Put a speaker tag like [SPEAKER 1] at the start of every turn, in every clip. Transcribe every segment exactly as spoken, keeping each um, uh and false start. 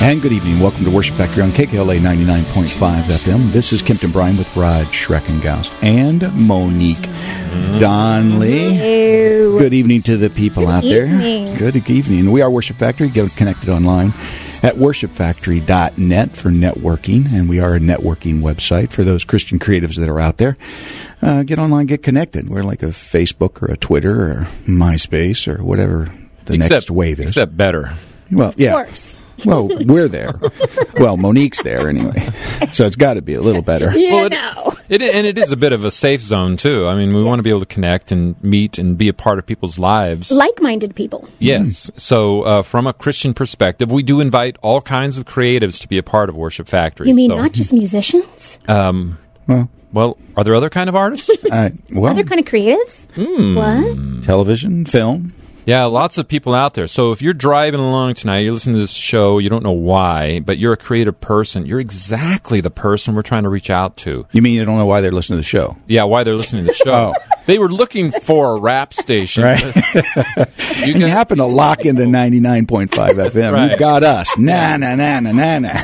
[SPEAKER 1] And good evening. Welcome to Worship Factory on K K L A ninety-nine point five F M. This is Kempton Bryan with Rod Schreckengaust and Monique Donnelly.
[SPEAKER 2] Hello.
[SPEAKER 1] Good evening to the people
[SPEAKER 2] Good
[SPEAKER 1] out
[SPEAKER 2] evening.
[SPEAKER 1] there. Good evening. We are Worship Factory. Get connected online at worship factory dot net for networking, and we are a networking website for those Christian creatives that are out there. Uh, get online, get connected. We're like a Facebook or a Twitter or MySpace or whatever the
[SPEAKER 3] except,
[SPEAKER 1] next wave is.
[SPEAKER 3] Except better.
[SPEAKER 1] Well, yeah.
[SPEAKER 2] Of course.
[SPEAKER 1] Well, we're there. Well, Monique's there anyway, so it's got to be a little better.
[SPEAKER 2] You
[SPEAKER 3] Well, it-
[SPEAKER 2] know.
[SPEAKER 3] It, and it is a bit of a safe zone, too. I mean, we want to be able to connect and meet and be a part of people's lives.
[SPEAKER 2] Like-minded people.
[SPEAKER 3] Yes. So uh, from a Christian perspective, we do invite all kinds of creatives to be a part of Worship Factory.
[SPEAKER 2] You mean
[SPEAKER 3] so,
[SPEAKER 2] not just musicians?
[SPEAKER 3] Um,
[SPEAKER 1] Well,
[SPEAKER 3] well, are there other kind of artists?
[SPEAKER 1] uh, well,
[SPEAKER 2] Other kind of creatives?
[SPEAKER 3] Hmm.
[SPEAKER 2] What?
[SPEAKER 1] television, film.
[SPEAKER 3] Yeah, lots of people out there. So if you're driving along tonight, you're listening to this show, you don't know why, but you're a creative person, you're exactly the person we're trying to reach out to.
[SPEAKER 1] You mean you don't know why they're listening to the show?
[SPEAKER 3] Yeah, why they're listening to the show.
[SPEAKER 1] Oh.
[SPEAKER 3] They were looking for a rap station.
[SPEAKER 1] Right.
[SPEAKER 3] You
[SPEAKER 1] You happen to lock into ninety-nine point five F M.
[SPEAKER 3] Right.
[SPEAKER 1] You've got us. Na, na, na, na, na, na.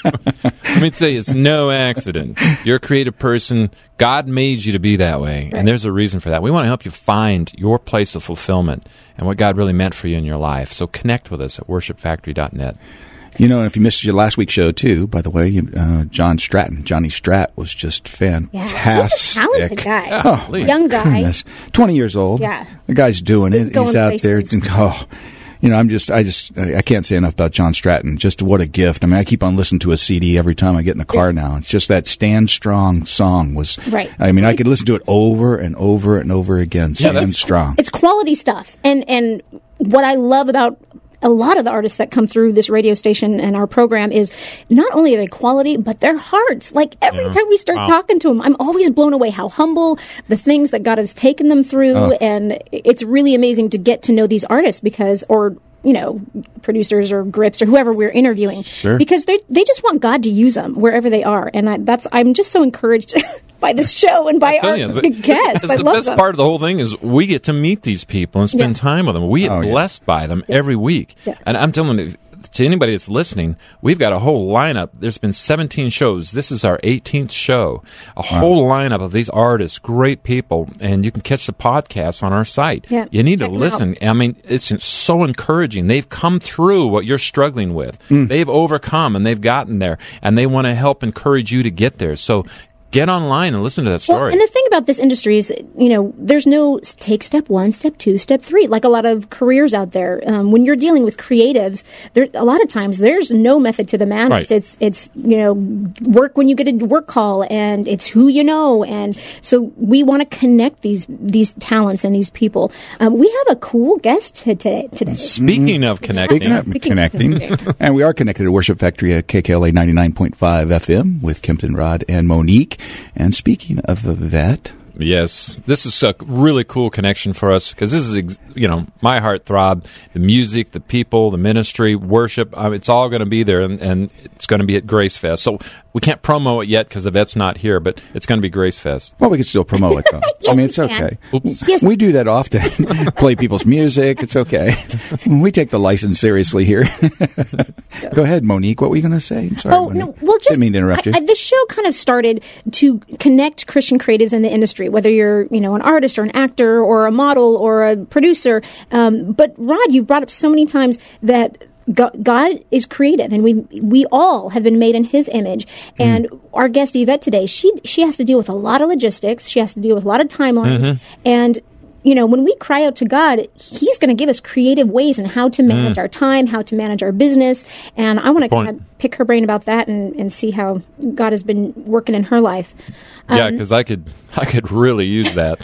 [SPEAKER 3] Let me tell you, it's no accident. You're a creative person. God made you to be that way,
[SPEAKER 2] Right.
[SPEAKER 3] and there's a reason for that. We want to help you find your place of fulfillment and what God really meant for you in your life. So connect with us at worship factory dot net.
[SPEAKER 1] You know, if you missed your last week's show, too, by the way, you, uh, John Stratton, Johnny Strat, was just fantastic.
[SPEAKER 2] He's a talented guy.
[SPEAKER 3] Yeah.
[SPEAKER 1] Oh,
[SPEAKER 3] Please.
[SPEAKER 2] Young guy.
[SPEAKER 1] goodness. twenty years old.
[SPEAKER 2] Yeah.
[SPEAKER 1] The guy's doing it.
[SPEAKER 2] Going
[SPEAKER 1] He's out there.
[SPEAKER 2] places.
[SPEAKER 1] Oh, you know, I'm just, I just, I can't say enough about John Stratton. Just what a gift. I mean, I keep on listening to a C D every time I get in the car now. It's just that Stand Strong song was,
[SPEAKER 2] Right.
[SPEAKER 1] I mean, I could listen to it over and over and over again.
[SPEAKER 3] Yeah,
[SPEAKER 1] Stand
[SPEAKER 3] that's-
[SPEAKER 1] Strong.
[SPEAKER 2] It's quality stuff. And and what I love about a lot of the artists that come through this radio station and our program is not only are they quality, but their hearts. Like every
[SPEAKER 3] Yeah.
[SPEAKER 2] time we start
[SPEAKER 3] Wow.
[SPEAKER 2] talking to them, I'm always blown away how humble, the things that God has taken them through.
[SPEAKER 1] Oh.
[SPEAKER 2] And it's really amazing to get to know these artists because, or, you know, producers or grips or whoever we're interviewing.
[SPEAKER 1] Sure.
[SPEAKER 2] Because they they just want God to use them wherever they are. And I, that's, I'm just so encouraged by this show and by
[SPEAKER 3] I'm
[SPEAKER 2] our
[SPEAKER 3] telling you, but
[SPEAKER 2] guests.
[SPEAKER 3] it's
[SPEAKER 2] I
[SPEAKER 3] the
[SPEAKER 2] love
[SPEAKER 3] best
[SPEAKER 2] them.
[SPEAKER 3] part of the whole thing is we get to meet these people and spend
[SPEAKER 2] Yeah.
[SPEAKER 3] time with them. We get
[SPEAKER 1] Oh, yeah.
[SPEAKER 3] blessed by them every week.
[SPEAKER 2] Yeah.
[SPEAKER 3] And I'm telling you, to anybody that's listening, we've got a whole lineup. There's been seventeen shows. This is our eighteenth show. A whole lineup of these artists, great people, and you can catch the podcast on our site.
[SPEAKER 2] Yeah,
[SPEAKER 3] You need
[SPEAKER 2] check
[SPEAKER 3] to
[SPEAKER 2] 'em
[SPEAKER 3] listen. I mean, it's so encouraging. They've come through what you're struggling with. They've overcome, and they've gotten there, and they want to help encourage you to get there. So get online and listen to that
[SPEAKER 2] Well,
[SPEAKER 3] story.
[SPEAKER 2] and the thing about this industry is, you know, there's no s- take step one, step two, step three, like a lot of careers out there. Um, when you're dealing with creatives, there a lot of times there's no method to the madness.
[SPEAKER 3] Right.
[SPEAKER 2] It's it's you know, work when you get a work call, and it's who you know, and so we want to connect these these talents and these people. Um, we have a cool guest t- today. today.
[SPEAKER 3] Speaking of connecting,
[SPEAKER 1] Speaking of
[SPEAKER 2] Speaking of
[SPEAKER 1] connecting,
[SPEAKER 2] connecting.
[SPEAKER 1] and we are connected at Worship Factory at K K L A ninety-nine point five F M with Kempton, Rod, and Monique. And speaking of Yvette,
[SPEAKER 3] yes, this is a really cool connection for us because this is, ex- you know, my heartthrob. The music, the people, the ministry, worship, um, it's all going to be there, and, and it's going to be at Grace Fest. So we can't promo it yet because Yvette's not here, but it's going to be Grace Fest.
[SPEAKER 1] well, we could still promote it, though.
[SPEAKER 2] Yes,
[SPEAKER 1] I mean,
[SPEAKER 2] we
[SPEAKER 1] it's
[SPEAKER 2] can.
[SPEAKER 1] okay.
[SPEAKER 3] Oops.
[SPEAKER 2] Yes.
[SPEAKER 1] We do that often. Play people's music. It's okay. We take the license seriously here. Go ahead, Monique. What were you going to say? I'm sorry,
[SPEAKER 2] Oh
[SPEAKER 1] Monique.
[SPEAKER 2] no! Well, just
[SPEAKER 1] Didn't mean to interrupt you.
[SPEAKER 2] I, I, the show kind of started to connect Christian creatives in the industry, whether you're you know an artist or an actor or a model or a producer. Um, but Rod, you've brought up so many times that Go- God is creative, and we we all have been made in His image. And our guest Yvette today, she she has to deal with a lot of logistics. She has to deal with a lot of timelines, and. You know, when we cry out to God, He's going to give us creative ways in how to manage our time, how to manage our business. And I want to
[SPEAKER 3] Point.
[SPEAKER 2] kind of pick her brain about that and, and see how God has been working in her life.
[SPEAKER 3] yeah,
[SPEAKER 2] Um,
[SPEAKER 3] because I could, I could really use that.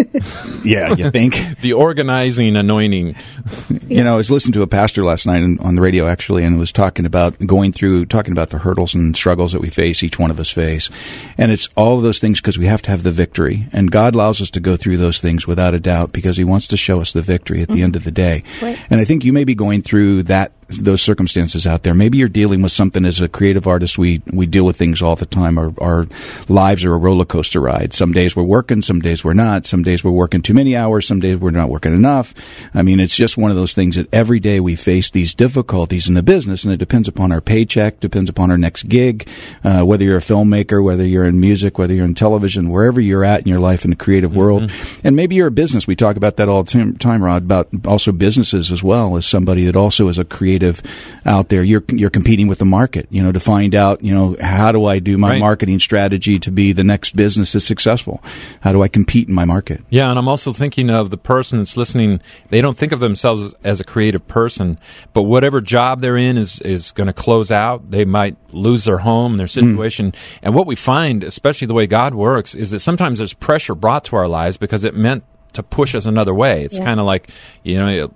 [SPEAKER 1] Yeah, you think?
[SPEAKER 3] The organizing anointing.
[SPEAKER 1] You know, I was listening to a pastor last night on on the radio, actually, and was talking about going through, talking about the hurdles and struggles that we face, each one of us face. And it's all of those things because we have to have the victory. And God allows us to go through those things without a doubt because He wants to show us the victory at the end of the day.
[SPEAKER 2] Right.
[SPEAKER 1] And I think you may be going through that those circumstances out there. Maybe you're dealing with something as a creative artist. We, we deal with things all the time. Our, our lives are a roller coaster ride. Some days we're working, some days we're not. Some days we're working too many hours, some days we're not working enough. I mean, it's just one of those things that every day we face these difficulties in the business, and it depends upon our paycheck, depends upon our next gig, uh, whether you're a filmmaker, whether you're in music, whether you're in television, wherever you're at in your life in the creative mm-hmm. world. And maybe you're a business. We talk about that all the time, Rod, about also businesses as well, as somebody that also is a creative out there. You're you're competing with the market, you know, to find out, you know, how do I do my
[SPEAKER 3] right.
[SPEAKER 1] marketing strategy to be the next business that's successful? How do I compete in my market?
[SPEAKER 3] Yeah, and I'm also thinking of the person that's listening. They don't think of themselves as a creative person, but whatever job they're in is, is going to close out. They might lose their home, their situation. Mm. And what we find, especially the way God works, is that sometimes there's pressure brought to our lives because it meant to push us another way. It's yeah. kind of like, you know,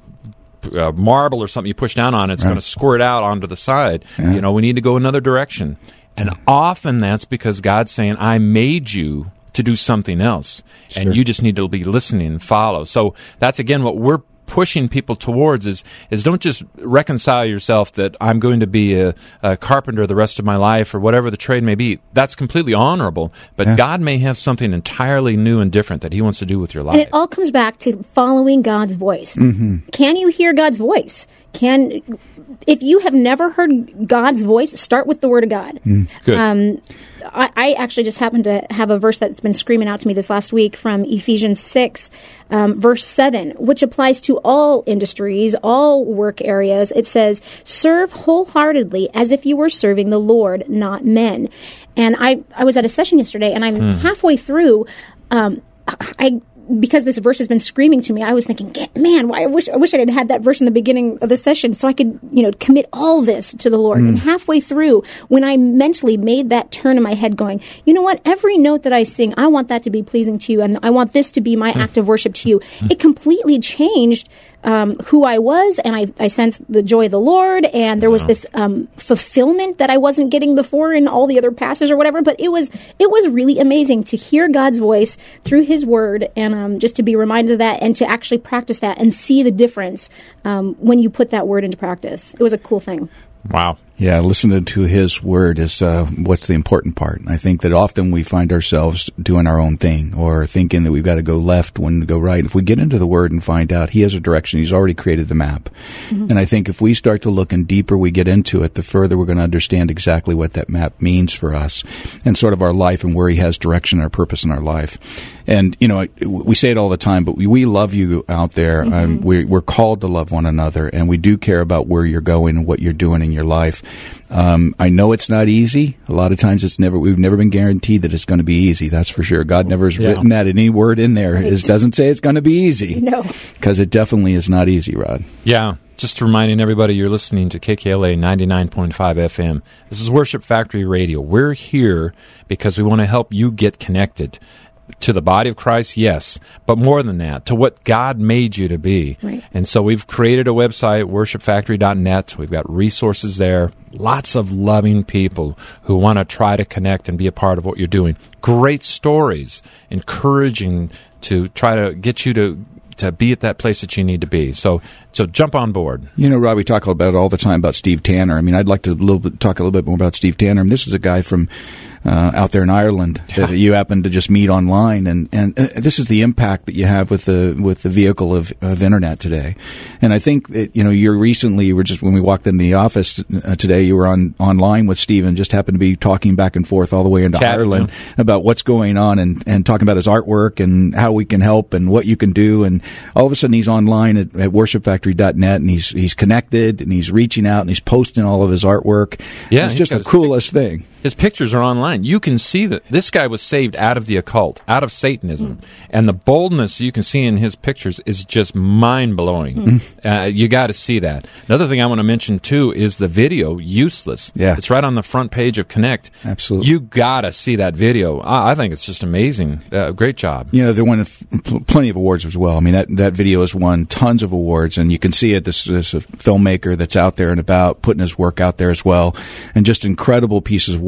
[SPEAKER 3] a marble or something you push down on, it's right. going to squirt out onto the side. Yeah. You know, we need to go another direction. And often that's because God's saying, I made you to do something else. Sure. And you just need to be listening and follow. So that's, again, what we're pushing people towards is is don't just reconcile yourself that I'm going to be a, a carpenter the rest of my life or whatever the trade may be. That's completely honorable, but yeah. God may have something entirely new and different that he wants to do with your life.
[SPEAKER 2] And it all comes back to following God's voice. Mm-hmm. Can you hear God's voice? Can if you have never heard God's voice, start with the Word of God.
[SPEAKER 3] Mm, good.
[SPEAKER 2] Um, I, I actually just happened to have a verse that's been screaming out to me this last week from Ephesians six, um, verse seven, which applies to all industries, all work areas. It says, serve wholeheartedly as if you were serving the Lord, not men. And I, I was at a session yesterday, and I'm mm. halfway through. Um, I because this verse has been screaming to me, I was thinking, man, why I wish I wish I had had that verse in the beginning of the session so I could, you know, commit all this to the Lord. Mm. And halfway through, when I mentally made that turn in my head going, you know what, every note that I sing, I want that to be pleasing to you, and I want this to be my mm. act of worship to you. Mm. It completely changed Um, who I was, and I, I sensed the joy of the Lord, and there was wow. this um, fulfillment that I wasn't getting before in all the other passages or whatever. But it was it was really amazing to hear God's voice through His Word, and um, just to be reminded of that, and to actually practice that and see the difference um, when you put that Word into practice. It was a cool thing.
[SPEAKER 3] Wow.
[SPEAKER 1] Yeah, listening to His Word is uh, what's the important part. I think that often we find ourselves doing our own thing or thinking that we've got to go left when to go right. If we get into the Word and find out He has a direction, He's already created the map. Mm-hmm. And I think if we start to look and deeper we get into it, the further we're going to understand exactly what that map means for us and sort of our life and where He has direction, our purpose in our life. And, you know, we say it all the time, but we, we love you out there. Mm-hmm. Um, we're, we're called to love one another, and we do care about where you're going and what you're doing in your life. Um, I know it's not easy. A lot of times it's never, we've never been guaranteed that it's going to be easy. That's for sure. God never has yeah. written that in any word in there. Right. It doesn't say it's going to be easy.
[SPEAKER 2] No.
[SPEAKER 1] Because it definitely is not easy, Rod.
[SPEAKER 3] Yeah. Just reminding everybody you're listening to K K L A ninety-nine point five F M. This is Worship Factory Radio. We're here because we want to help you get connected to the body of Christ, yes, but more than that, to what God made you to be.
[SPEAKER 2] Right.
[SPEAKER 3] And so we've created a website, worship factory dot net. We've got resources there, lots of loving people who want to try to connect and be a part of what you're doing. Great stories, encouraging to try to get you to to be at that place that you need to be. So so jump on board.
[SPEAKER 1] You know, Rob, we talk about it all the time about Steve Tanner. I mean, I'd like to a little bit, talk a little bit more about Steve Tanner. And this is a guy from uh, out there in Ireland that yeah. you happen to just meet online. And, and uh, this is the impact that you have with the with the vehicle of, of Internet today. And I think that, you know, you're recently, you were just, when we walked in the office uh, today, you were on online with Steve and just happened to be talking back and forth all the way into Chat, Ireland yeah. about what's going on and, and talking about his artwork and how we can help and what you can do. And all of a sudden he's online at, at worship factory dot net and he's he's connected and he's reaching out and he's posting all of his artwork.
[SPEAKER 3] Yeah,
[SPEAKER 1] it's just the coolest pic- thing.
[SPEAKER 3] His pictures are online. You can see that this guy was saved out of the occult, out of Satanism. Mm. And the boldness you can see in his pictures is just mind-blowing. Mm. Uh, you got to see that. Another thing I want to mention, too, is the video, Useless.
[SPEAKER 1] Yeah.
[SPEAKER 3] It's right on the front page of Connect.
[SPEAKER 1] Absolutely.
[SPEAKER 3] You got to see that video. I, I think it's just amazing. Uh, great job.
[SPEAKER 1] You know, they won pl- plenty of awards as well. I mean, that, that video has won tons of awards, and you can see it. This is a filmmaker that's out there and about, putting his work out there as well, and just incredible pieces of work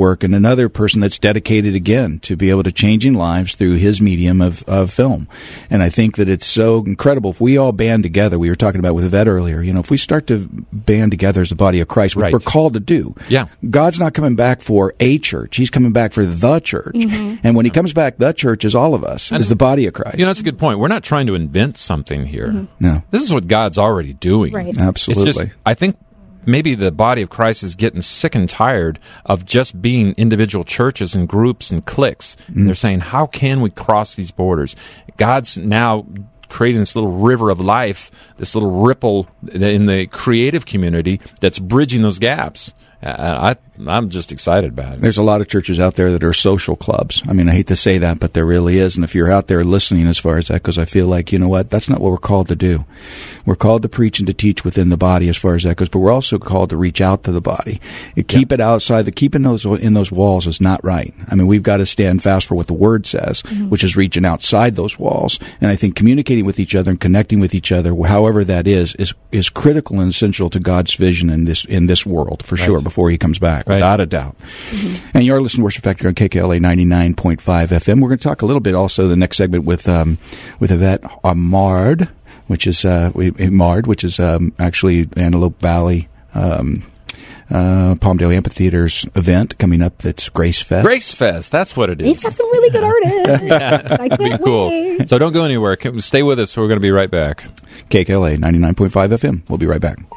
[SPEAKER 1] work, and another person that's dedicated again to be able to changing lives through his medium of, of film. And I think that it's so incredible if we all band together. We were talking about with Yvette earlier, you know, if we start to band together as the body of Christ, which
[SPEAKER 3] Right.
[SPEAKER 1] we're called to do.
[SPEAKER 3] Yeah.
[SPEAKER 1] God's not coming back for a church. He's coming back for the church.
[SPEAKER 2] Mm-hmm.
[SPEAKER 1] And when he comes back, the church is all of us,
[SPEAKER 3] And-
[SPEAKER 1] is the body of Christ.
[SPEAKER 3] You know, that's a good point. We're not trying to invent something here.
[SPEAKER 2] Mm-hmm.
[SPEAKER 1] No.
[SPEAKER 3] This is what God's already doing.
[SPEAKER 2] Right.
[SPEAKER 1] Absolutely.
[SPEAKER 3] It's just, I think maybe the body of Christ is getting sick and tired of just being individual churches and groups and cliques.
[SPEAKER 1] Mm.
[SPEAKER 3] And they're saying, how can we cross these borders? God's now creating this little river of life, this little ripple in the creative community that's bridging those gaps. Uh, I, I'm just excited about it.
[SPEAKER 1] There's a lot of churches out there that are social clubs. I mean, I hate to say that, but there really is. And if you're out there listening as far as that goes, I feel like, you know what, that's not what we're called to do. We're called to preach and to teach within the body as far as that goes, but we're also called to reach out to the body. You keep it outside. The keeping those in those walls is not right. I mean, we've got to stand fast for what the Word says, mm-hmm. which is reaching outside those walls. And I think communicating with each other and connecting with each other, however that is, is is critical and essential to God's vision in this in this world, for
[SPEAKER 3] Right.
[SPEAKER 1] sure, before he comes back,
[SPEAKER 3] Right.
[SPEAKER 1] without a doubt. Mm-hmm. And you're listening to Worship Factory on K K L A ninety-nine point five F M. We're going to talk a little bit also the next segment with um, with Yvette Amard, which is uh, we- Mard, which is um, actually Antelope Valley um, uh, Palmdale Amphitheater's event coming up. That's Grace Fest.
[SPEAKER 3] Grace Fest, that's what it
[SPEAKER 2] They've
[SPEAKER 3] is.
[SPEAKER 2] got some really good artists. I
[SPEAKER 3] That'd be
[SPEAKER 2] can't
[SPEAKER 3] cool.
[SPEAKER 2] wait.
[SPEAKER 3] So don't go anywhere. Come- Stay with us. We're going to be right back.
[SPEAKER 1] K K L A ninety-nine point five F M. We'll be right back.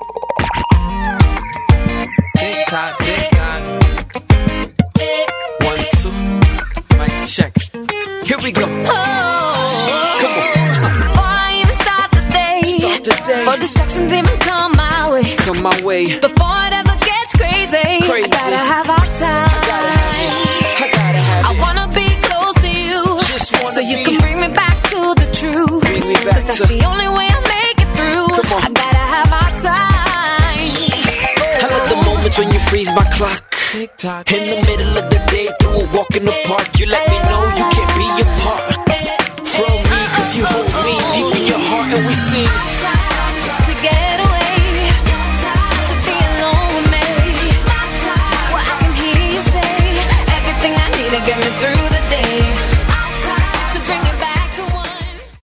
[SPEAKER 4] Tick tock, tick tock. One, two, mic check. Here we go. Come on.
[SPEAKER 5] Why even start the day?
[SPEAKER 4] Start the day.
[SPEAKER 5] For distractions even come my way.
[SPEAKER 4] Come my way.
[SPEAKER 5] Before it ever gets crazy,
[SPEAKER 4] Crazy.
[SPEAKER 5] I gotta have our time.
[SPEAKER 4] Gotta have it. I gotta have
[SPEAKER 5] I
[SPEAKER 4] it.
[SPEAKER 5] wanna be close to you,
[SPEAKER 4] Just wanna
[SPEAKER 5] so you
[SPEAKER 4] be.
[SPEAKER 5] can bring me back to the truth.
[SPEAKER 4] Bring me back
[SPEAKER 5] 'Cause that's
[SPEAKER 4] to-
[SPEAKER 5] the only way I make it through.
[SPEAKER 4] Come on.
[SPEAKER 5] I gotta have our time.
[SPEAKER 4] I love the moments when you freeze my clock. Tick tock. In the middle of the day, through a walk in the park, you let me know you can't be apart from me, 'cause you hold me deep in your heart, and we sing.
[SPEAKER 5] To get away, to be alone with me. Well, I can hear you say everything I need to get me through.